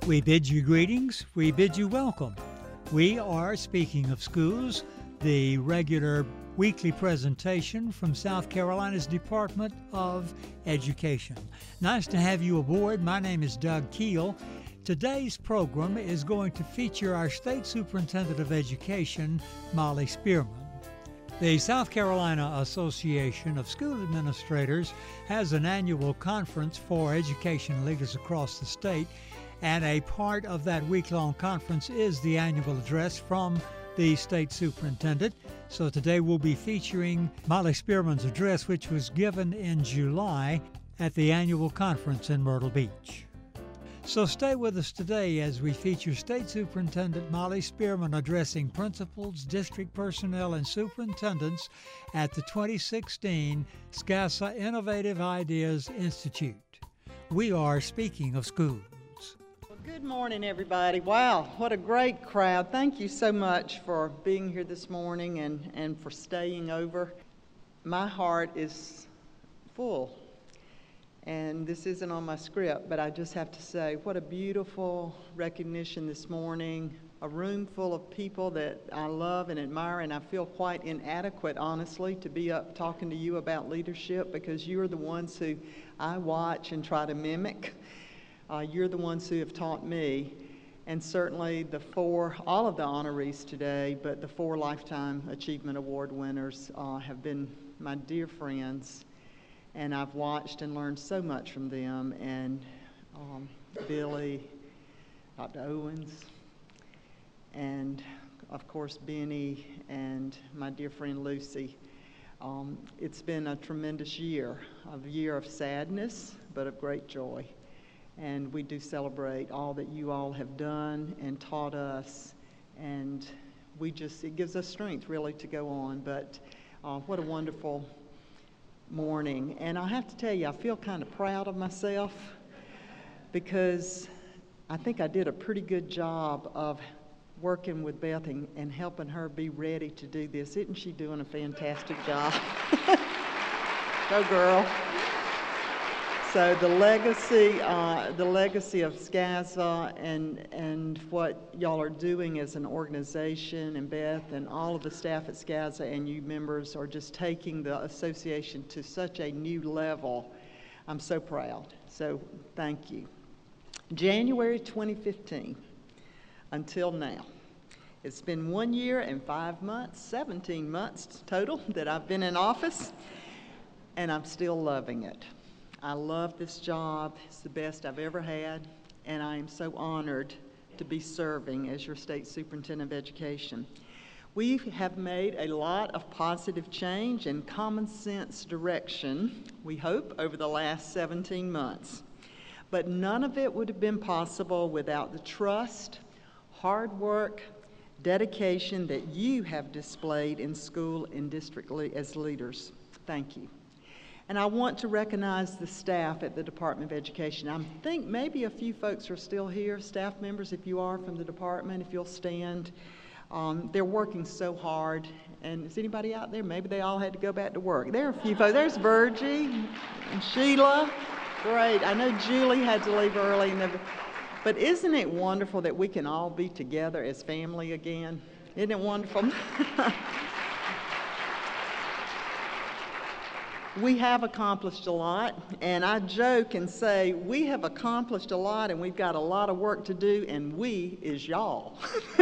We bid you greetings. We bid you welcome. We are Speaking of Schools, the regular weekly presentation from South Carolina's Department of Education. Nice to have you aboard. My name is Doug Keel. Today's program is going to feature our State Superintendent of Education, Molly Spearman. The South Carolina Association of School Administrators has an annual conference for education leaders across the state, and a part of that week-long conference is the annual address from the State Superintendent. So today we'll be featuring Molly Spearman's address, which was given in July at the annual conference in Myrtle Beach. So stay with us today as we feature State Superintendent Molly Spearman addressing principals, district personnel, and superintendents at the 2016 SCASA Innovative Ideas Institute. We are Speaking of Schools. Well, good morning, everybody. Wow, what a great crowd. Thank you so much for being here this morning and for staying over. My heart is full. And this isn't on my script, but I just have to say, what a beautiful recognition this morning. A room full of people that I love and admire, and I feel quite inadequate, honestly, to be up talking to you about leadership because you're the ones who I watch and try to mimic. You're the ones who have taught me. And certainly all of the honorees today, but the 4 Lifetime Achievement Award winners have been my dear friends. And I've watched and learned so much from them, and Billy, Dr. Owens, and of course Benny, and my dear friend Lucy. It's been a tremendous year, a year of sadness, but of great joy. And we do celebrate all that you all have done and taught us, and it gives us strength really to go on. But what a wonderful morning. And I have to tell you, I feel kind of proud of myself because I think I did a pretty good job of working with Beth and helping her be ready to do this. Isn't she doing a fantastic job? Go girl. So the legacy of SCASA and what y'all are doing as an organization, and Beth and all of the staff at SCASA and you members are just taking the association to such a new level. I'm so proud. So thank you. January 2015 until now. It's been 1 year and 5 months, 17 months total that I've been in office, and I'm still loving it. I love this job. It's the best I've ever had, and I am so honored to be serving as your State Superintendent of Education. We have made a lot of positive change and common sense direction, we hope, over the last 17 months. But none of it would have been possible without the trust, hard work, dedication that you have displayed in school and district as leaders. Thank you. And I want to recognize the staff at the Department of Education. I think maybe a few folks are still here, staff members, if you are from the department, if you'll stand. They're working so hard. And is anybody out there? Maybe they all had to go back to work. There are a few folks. There's Virgie and Sheila. Great. I know Julie had to leave early. But isn't it wonderful that we can all be together as family again? Isn't it wonderful? We have accomplished a lot, and I joke and say we have accomplished a lot and we've got a lot of work to do, and we is y'all.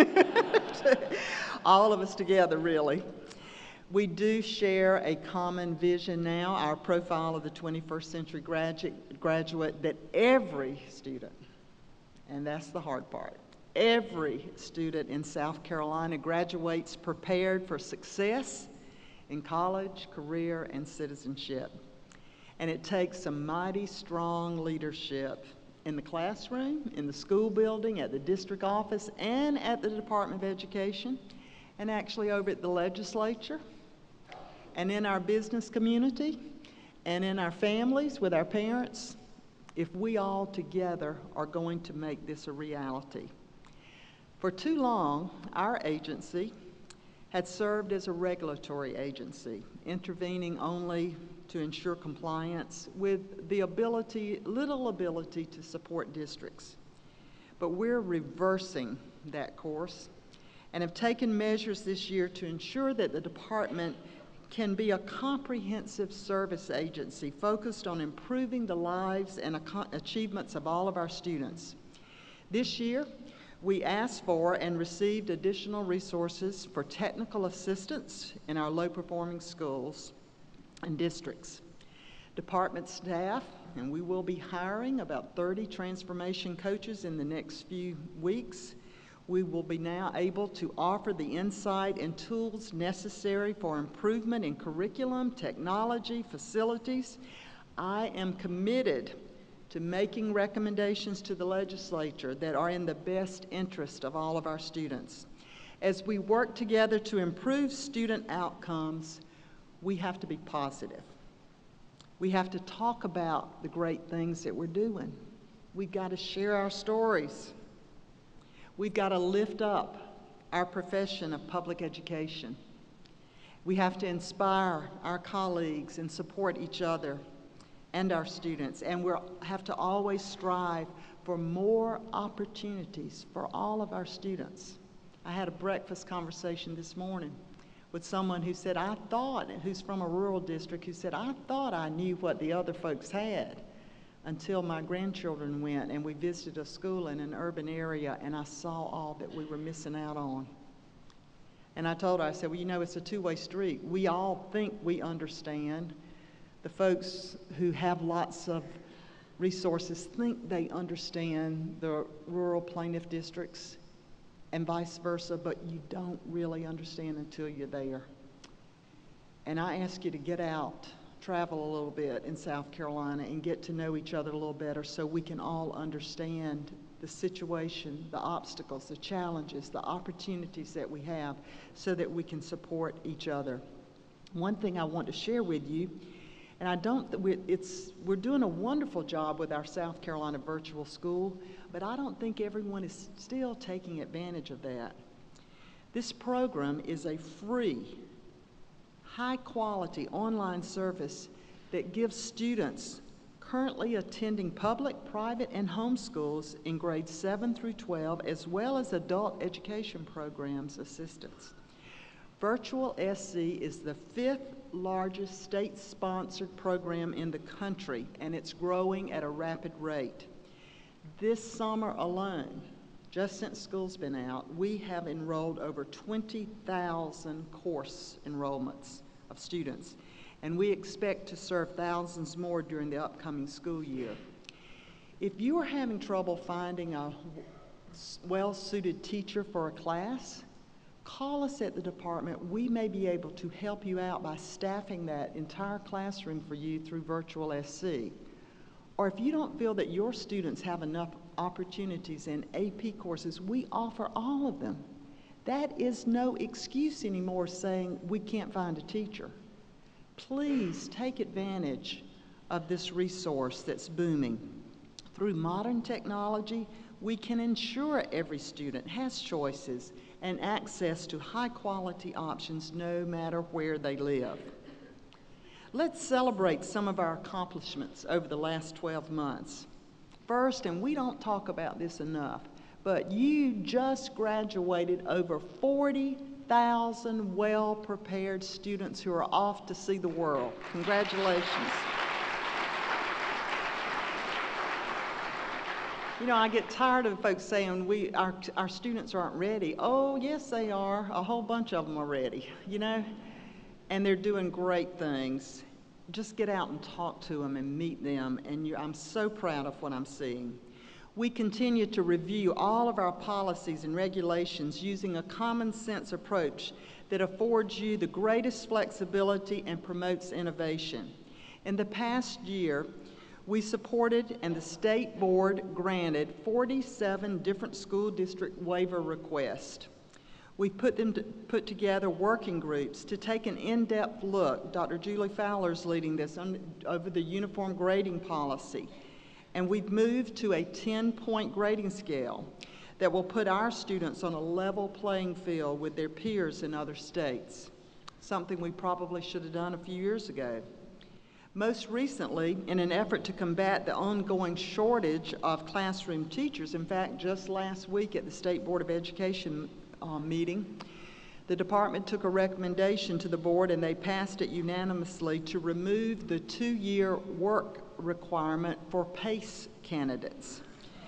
All of us together, really. We do share a common vision now, our profile of the 21st century graduate, that every student, and that's the hard part, every student in South Carolina graduates prepared for success in college, career, and citizenship. And it takes some mighty strong leadership in the classroom, in the school building, at the district office, and at the Department of Education, and actually over at the legislature, and in our business community, and in our families with our parents, if we all together are going to make this a reality. For too long, our agency had served as a regulatory agency, intervening only to ensure compliance with the little ability to support districts. but we're reversing that course and have taken measures this year to ensure that the department can be a comprehensive service agency focused on improving the lives and achievements of all of our students. This year, we asked for and received additional resources for technical assistance in our low-performing schools and districts. Department staff, and we will be hiring about 30 transformation coaches in the next few weeks. We will be now able to offer the insight and tools necessary for improvement in curriculum, technology, facilities. I am committed to making recommendations to the legislature that are in the best interest of all of our students. As we work together to improve student outcomes, we have to be positive. We have to talk about the great things that we're doing. We've got to share our stories. We've got to lift up our profession of public education. We have to inspire our colleagues and support each other and our students, and we have to always strive for more opportunities for all of our students. I had a breakfast conversation this morning with someone who said, who's from a rural district, who said, I thought I knew what the other folks had until my grandchildren went and we visited a school in an urban area and I saw all that we were missing out on. And I told her, I said, well, you know, it's a two-way street. We all think we understand. The folks who have lots of resources think they understand the rural plaintiff districts and vice versa, but you don't really understand until you're there. And I ask you to get out, travel a little bit in South Carolina and get to know each other a little better so we can all understand the situation, the obstacles, the challenges, the opportunities that we have so that we can support each other. One thing I want to share with you, and we're doing a wonderful job with our South Carolina virtual school, but I don't think everyone is still taking advantage of that. This program is a free, high-quality online service that gives students currently attending public, private, and home schools in grades 7 through 12, as well as adult education programs assistance. Virtual SC is the 5th largest state-sponsored program in the country, and it's growing at a rapid rate. This summer alone, just since school's been out, we have enrolled over 20,000 course enrollments of students, and we expect to serve thousands more during the upcoming school year. If you are having trouble finding a well-suited teacher for a class, call us at the department. We may be able to help you out by staffing that entire classroom for you through Virtual SC. Or if you don't feel that your students have enough opportunities in AP courses, we offer all of them. That is no excuse anymore saying we can't find a teacher. Please take advantage of this resource that's booming. Through modern technology, we can ensure every student has choices and access to high-quality options no matter where they live. Let's celebrate some of our accomplishments over the last 12 months. First, and we don't talk about this enough, but you just graduated over 40,000 well-prepared students who are off to see the world. Congratulations. You know, I get tired of folks saying our students aren't ready. Oh, yes, they are. A whole bunch of them are ready, you know, and they're doing great things. Just get out and talk to them and meet them, and I'm so proud of what I'm seeing. We continue to review all of our policies and regulations using a common sense approach that affords you the greatest flexibility and promotes innovation. In the past year, we supported and the state board granted 47 different school district waiver requests. We put together working groups to take an in-depth look. Dr. Julie Fowler's leading this over the uniform grading policy. And we've moved to a 10-point grading scale that will put our students on a level playing field with their peers in other states, something we probably should have done a few years ago. Most recently, in an effort to combat the ongoing shortage of classroom teachers, in fact, just last week at the State Board of Education meeting, the department took a recommendation to the board and they passed it unanimously to remove the 2-year work requirement for PACE candidates.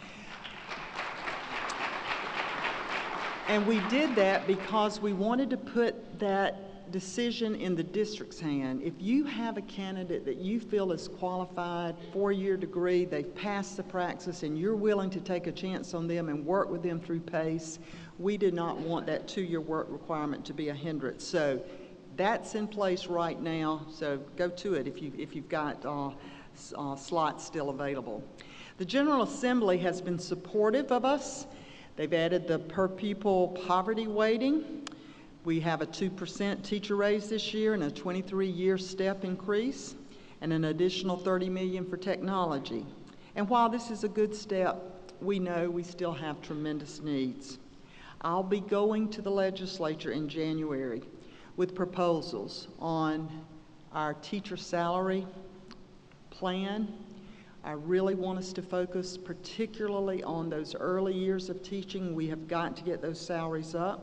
And we did that because we wanted to put that decision in the district's hand. If you have a candidate that you feel is qualified, 4-year degree, they've passed the praxis, and you're willing to take a chance on them and work with them through PACE, we did not want that 2-year work requirement to be a hindrance. So that's in place right now, so go to it if you've got slots still available. The General Assembly has been supportive of us. They've added the per pupil poverty weighting. We have a 2% teacher raise this year and a 23-year step increase and an additional $30 million for technology. And while this is a good step, we know we still have tremendous needs. I'll be going to the legislature in January with proposals on our teacher salary plan. I really want us to focus particularly on those early years of teaching. We have got to get those salaries up.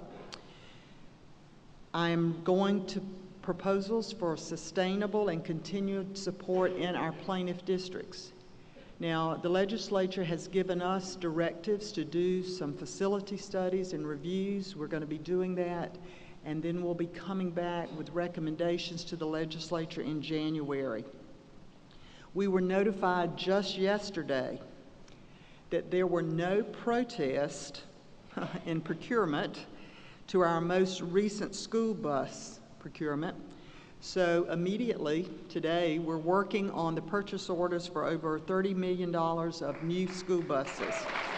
I'm going to proposals for sustainable and continued support in our plaintiff districts. Now, the legislature has given us directives to do some facility studies and reviews. We're going to be doing that, and then we'll be coming back with recommendations to the legislature in January. We were notified just yesterday that there were no protests in procurement to our most recent school bus procurement. So immediately today, we're working on the purchase orders for over $30 million of new school buses.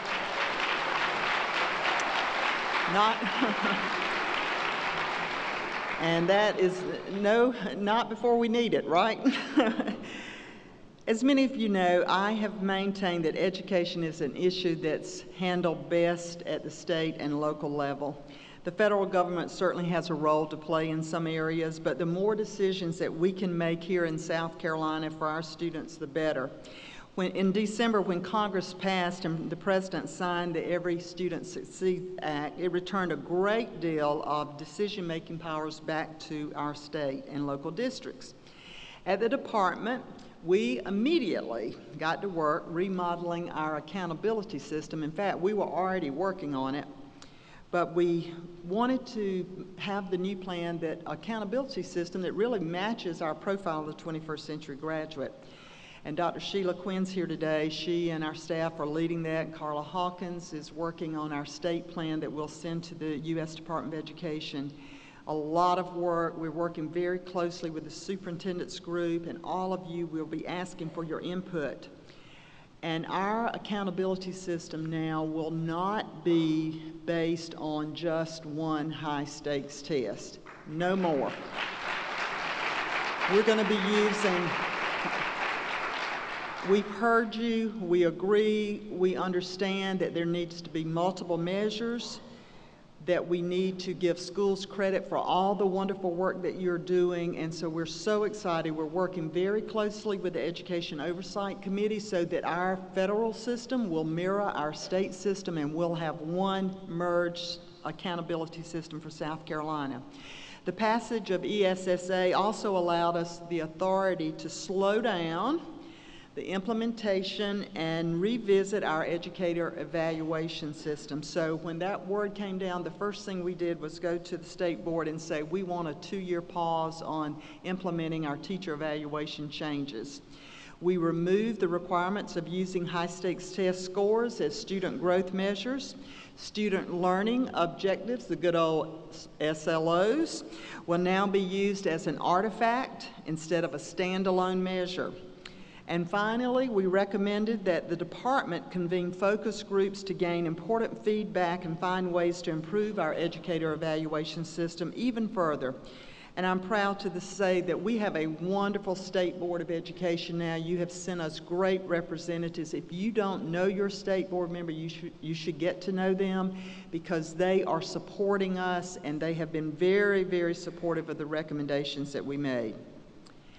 And that is not before we need it, right? As many of you know, I have maintained that education is an issue that's handled best at the state and local level. The federal government certainly has a role to play in some areas, but the more decisions that we can make here in South Carolina for our students, the better. In December, when Congress passed and the President signed the Every Student Succeeds Act, it returned a great deal of decision-making powers back to our state and local districts. At the department, we immediately got to work remodeling our accountability system. In fact, we were already working on it, but we wanted to have the new plan, that accountability system that really matches our profile of the 21st century graduate. And Dr. Sheila Quinn's here today. She and our staff are leading that. Carla Hawkins is working on our state plan that we'll send to the U.S. Department of Education. A lot of work. We're working very closely with the superintendent's group, and all of you will be asking for your input. And our accountability system now will not be based on just one high-stakes test. No more. We're going to be using, we've heard you, we agree, we understand that there needs to be multiple measures, that we need to give schools credit for all the wonderful work that you're doing, and so we're so excited. We're working very closely with the Education Oversight Committee so that our federal system will mirror our state system, and we'll have one merged accountability system for South Carolina. The passage of ESSA also allowed us the authority to slow down the implementation and revisit our educator evaluation system. So when that word came down, the first thing we did was go to the state board and say, we want a 2-year pause on implementing our teacher evaluation changes. We removed the requirements of using high-stakes test scores as student growth measures. Student learning objectives, the good old SLOs, will now be used as an artifact instead of a standalone measure. And finally, we recommended that the department convene focus groups to gain important feedback and find ways to improve our educator evaluation system even further. And I'm proud to say that we have a wonderful State Board of Education now. You have sent us great representatives. If you don't know your state board member, you should get to know them, because they are supporting us and they have been very, very supportive of the recommendations that we made.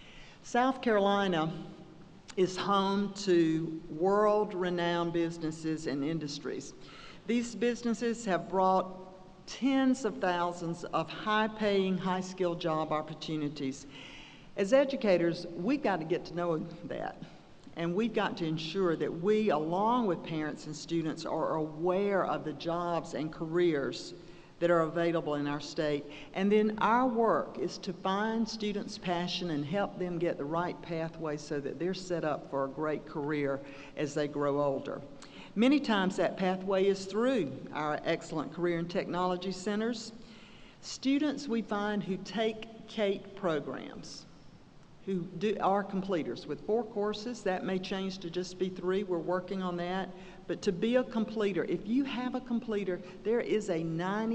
South Carolina is home to world-renowned businesses and industries. These businesses have brought tens of thousands of high-paying, high-skilled job opportunities. As educators, we've got to get to know that, and we've got to ensure that we, along with parents and students, are aware of the jobs and careers that are available in our state. And then our work is to find students' passion and help them get the right pathway so that they're set up for a great career as they grow older. Many times that pathway is through our excellent career and technology centers. Students we find who take CATE programs, who are completers with 4 courses, that may change to just be 3, we're working on that. But to be a completer, if you have a completer, there is a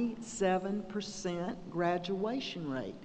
97% graduation rate,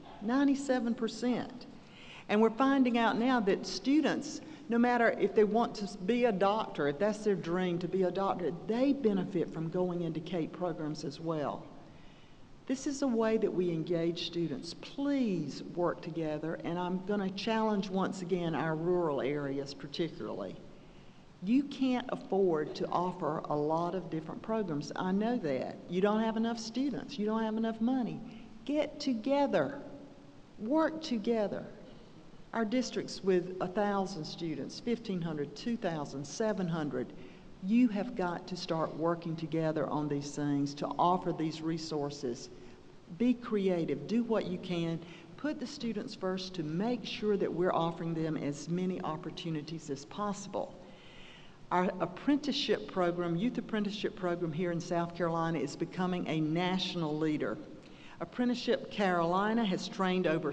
97%. And we're finding out now that students, no matter if they want to be a doctor, if that's their dream to be a doctor, they benefit from going into CATE programs as well. This is a way that we engage students. Please work together, and I'm going to challenge once again our rural areas particularly. You can't afford to offer a lot of different programs. I know that. You don't have enough students. You don't have enough money. Get together. Work together. Our districts with 1,000 students, 1,500, 2,000, 700, you have got to start working together on these things to offer these resources. Be creative. Do what you can. Put the students first to make sure that we're offering them as many opportunities as possible. Our apprenticeship program, youth apprenticeship program here in South Carolina is becoming a national leader. Apprenticeship Carolina has trained over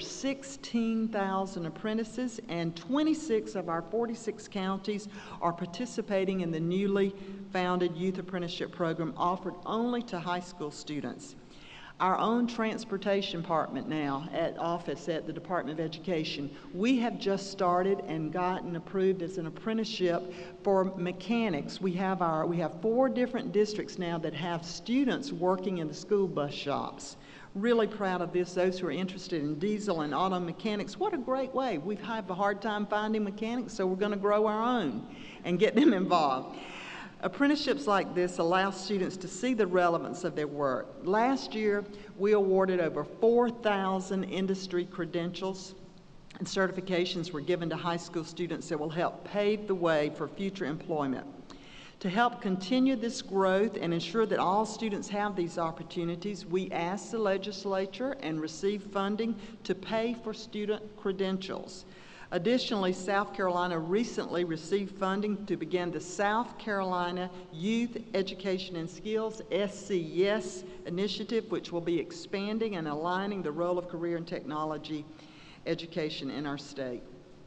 16,000 apprentices, and 26 of our 46 counties are participating in the newly founded youth apprenticeship program offered only to high school students. Our own transportation department now at office at the Department of Education, we have just started and gotten approved as an apprenticeship for mechanics. We have 4 different districts now that have students working in the school bus shops. Really proud of this. Those who are interested in diesel and auto mechanics, what a great way. We have a hard time finding mechanics, so we're going to grow our own and get them involved. Apprenticeships like this allow students to see the relevance of their work. Last year, we awarded over 4,000 industry credentials and certifications were given to high school students that will help pave the way for future employment. To help continue this growth and ensure that all students have these opportunities, we asked the legislature and received funding to pay for student credentials. Additionally, South Carolina recently received funding to begin the South Carolina Youth Education and Skills SCYES initiative, which will be expanding and aligning the role of career and technology education in our state.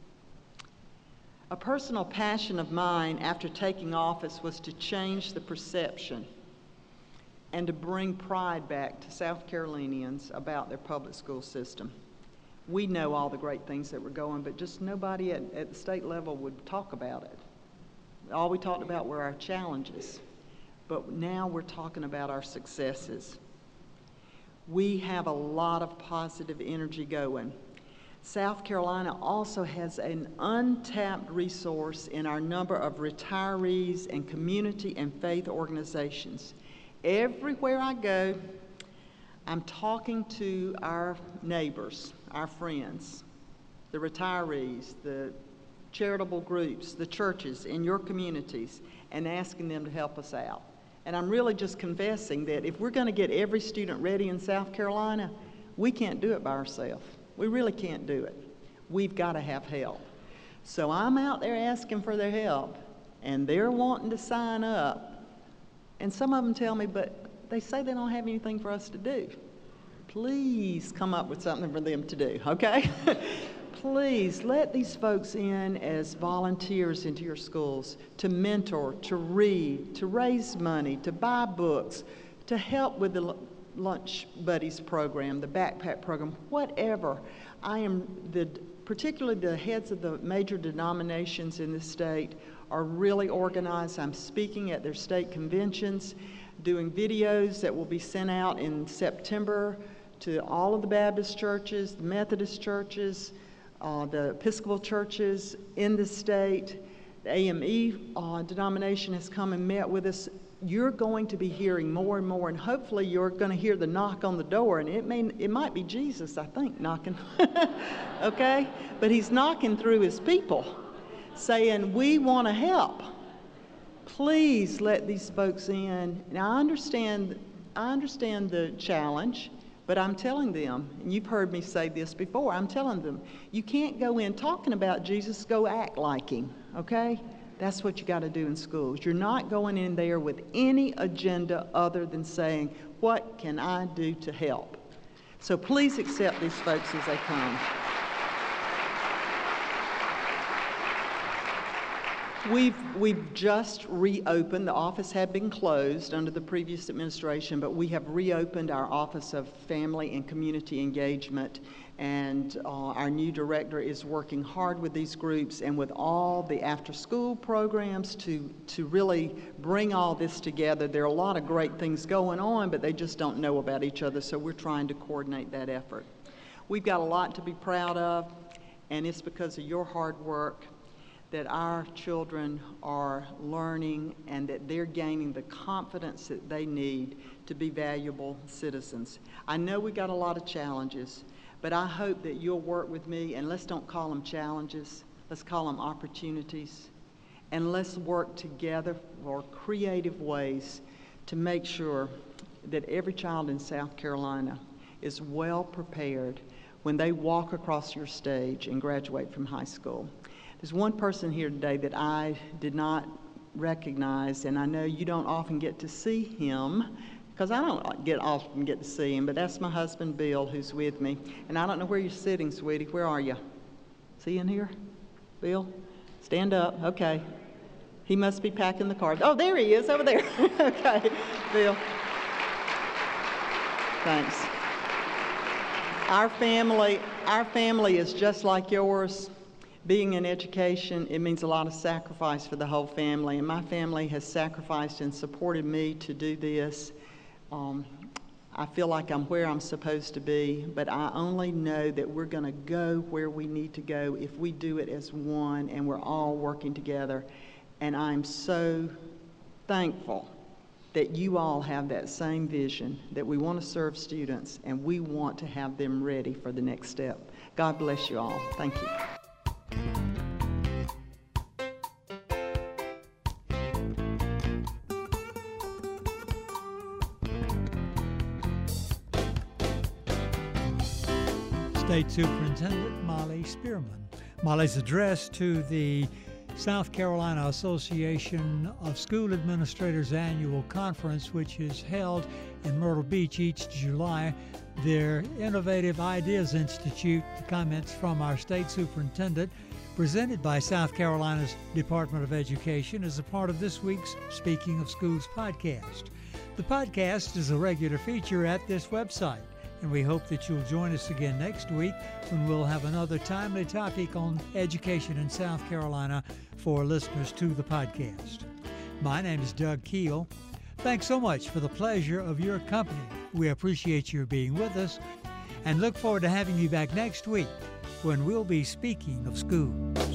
A personal passion of mine after taking office was to change the perception and to bring pride back to South Carolinians about their public school system. We know all the great things that were going, but just nobody at the state level would talk about it. All we talked about were our challenges, but now we're talking about our successes. We have a lot of positive energy going. South Carolina also has an untapped resource in our number of retirees and community and faith organizations. Everywhere I go, I'm talking to our neighbors, our friends, the retirees, the charitable groups, the churches in your communities, and asking them to help us out. And I'm really just confessing that if we're going to get every student ready in South Carolina, we can't do it by ourselves. We really can't do it. We've got to have help. So I'm out there asking for their help, and they're wanting to sign up. And some of them tell me, but they say they don't have anything for us to do. Please come up with something for them to do, okay? Please let these folks in as volunteers into your schools to mentor, to read, to raise money, to buy books, to help with the Lunch Buddies program, the backpack program, whatever. Particularly the heads of the major denominations in the state are really organized. I'm speaking at their state conventions, doing videos that will be sent out in September to all of the Baptist churches, the Methodist churches, the Episcopal churches in the state. The AME denomination has come and met with us. You're going to be hearing more and more, and hopefully you're going to hear the knock on the door, and it might be Jesus, I think, knocking, okay? But he's knocking through his people, saying, we want to help. Please let these folks in. Now, I understand the challenge, but I'm telling them, and you've heard me say this before, I'm telling them, you can't go in talking about Jesus, go act like him, okay? That's what you got to do in schools. You're not going in there with any agenda other than saying, what can I do to help? So please accept these folks as they come. We've just reopened. The office had been closed under the previous administration, but we have reopened our Office of Family and Community Engagement, and our new director is working hard with these groups and with all the after-school programs to really bring all this together. There are a lot of great things going on, but they just don't know about each other, so we're trying to coordinate that effort. We've got a lot to be proud of, and it's because of your hard work that our children are learning and that they're gaining the confidence that they need to be valuable citizens. I know we got a lot of challenges, but I hope that you'll work with me, and let's don't call them challenges, let's call them opportunities, and let's work together for creative ways to make sure that every child in South Carolina is well prepared when they walk across your stage and graduate from high school. There's one person here today that I did not recognize, and I know you don't often get to see him, because I don't often get to see him, but that's my husband, Bill, who's with me. And I don't know where you're sitting, sweetie. Where are you? Is he in here? Bill? Stand up. Okay. He must be packing the cards. Oh, there he is, over there. Okay, Bill. Thanks. Our family is just like yours. Being in education, it means a lot of sacrifice for the whole family, and my family has sacrificed and supported me to do this. I feel like I'm where I'm supposed to be, but I only know that we're going to go where we need to go if we do it as one and we're all working together. And I'm so thankful that you all have that same vision, that we want to serve students and we want to have them ready for the next step. God bless you all. Thank you. State Superintendent Molly Spearman. Molly's address to the South Carolina Association of School Administrators Annual Conference, which is held in Myrtle Beach each July. Their Innovative Ideas Institute, the comments from our state superintendent, presented by South Carolina's Department of Education, is a part of this week's Speaking of Schools podcast. The podcast is a regular feature at this website, and we hope that you'll join us again next week when we'll have another timely topic on education in South Carolina for listeners to the podcast. My name is Doug Keel. Thanks so much for the pleasure of your company. We appreciate your being with us and look forward to having you back next week when we'll be speaking of school.